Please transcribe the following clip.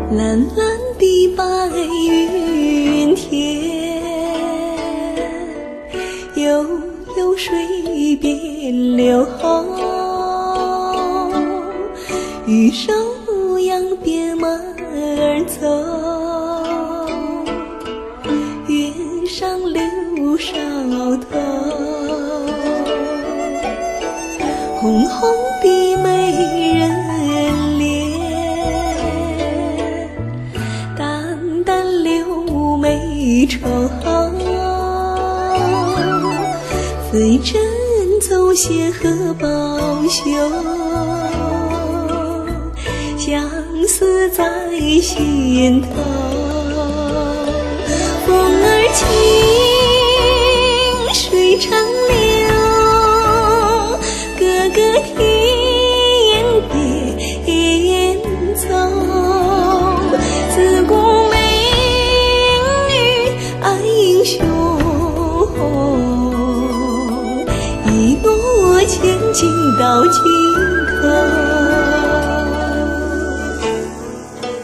蓝蓝的白云天，悠悠水边柳后，玉手扬鞭马儿走，月上柳梢头，红红的美人脸，淡淡柳眉愁，飞针走线和宝袖，相思在心头。风儿轻，水长流，哥哥天边走，自古美女爱英雄，一诺千金到尽头。